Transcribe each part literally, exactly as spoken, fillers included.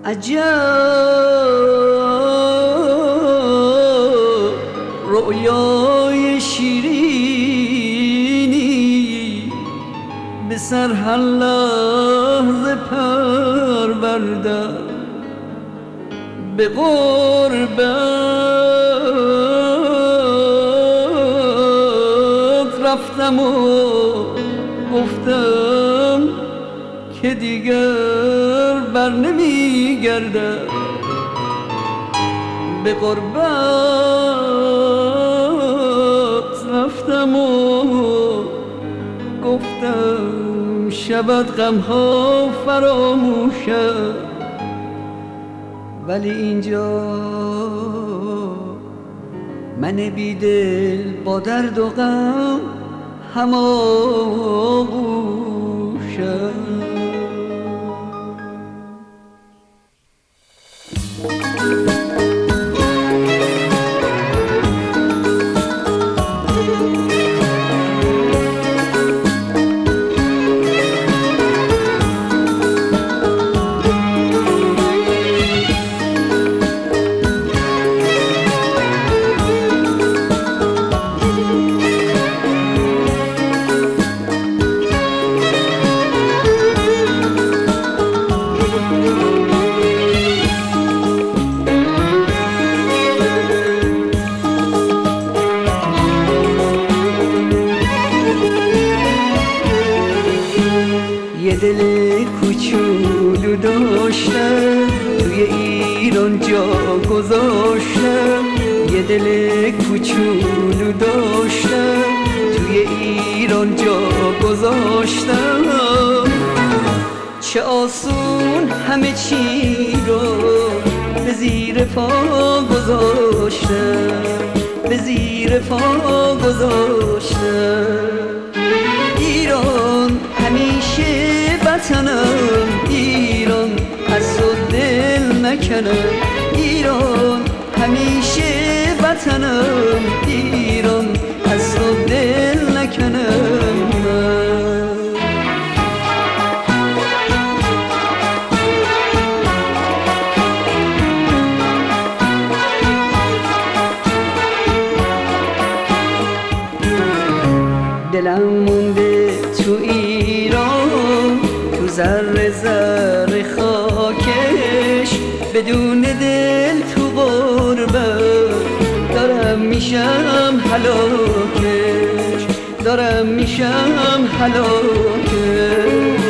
عجب رؤیای شیرینی به سر هر لحظه پروردم، به غربت رفتم و گفتم که دیگر بر نمی گردم، به غربت رفتم و گفتم شود غمها فراموشم، ولی اینجا من بیدل با درد و غم هماغوشم. یه دل کوچولو داشتم توی ایران جا گذاشتم، یه دل کوچولو داشتم توی ایران جا گذاشتم، چه آسون همه چی رو به زیر پا گذاشتم، به زیر پا گذاشتم. ایران همیشه وطنم، ایران از تو دل نکنم، ایران همیشه وطنم، ایران از تو دل نکنم. دلم مونده تو ایران، تو ذره ذره خاکش، بدون دل تو غربت دارم میشم هلاکش، دارم میشم هلاکش.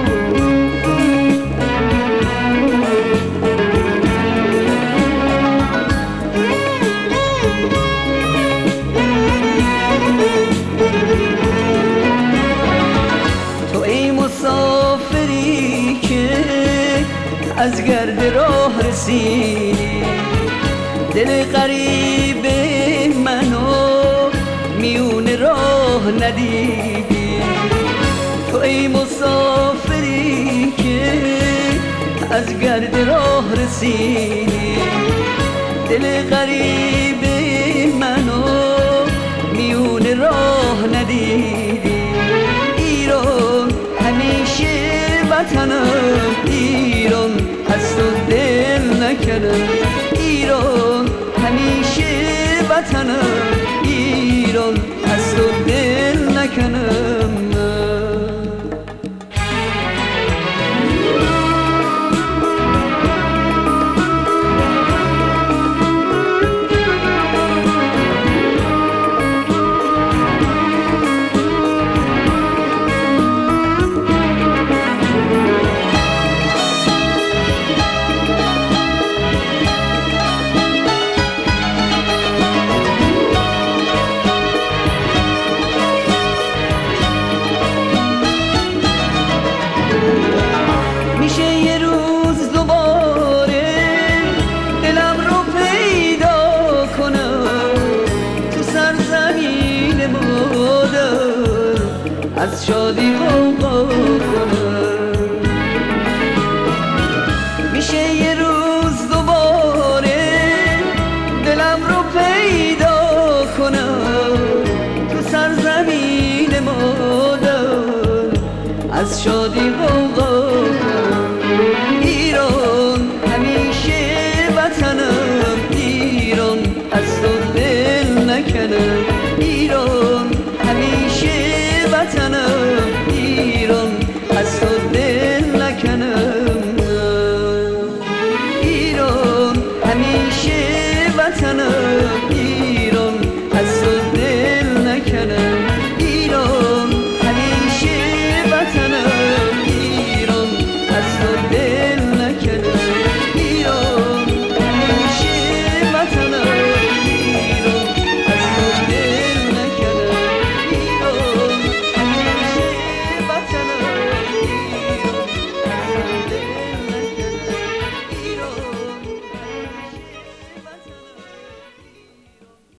تو ای مسافری که از گرد راه رسیدی، دل غریب منو میون راه ندیدی. تو ای مسافری که از گرد راه رسیدی، دل غریب منو میون راه ندیدی. ایران همیشه وطنم، ایران از تو دل نکنم، ایران همیشه وطنم، ایران از تو دل نکنم. از شادی غوغا کنم، میشه یه روز دوباره دلم رو پیدا کنم تو سرزمین مادر، از شادی غوغا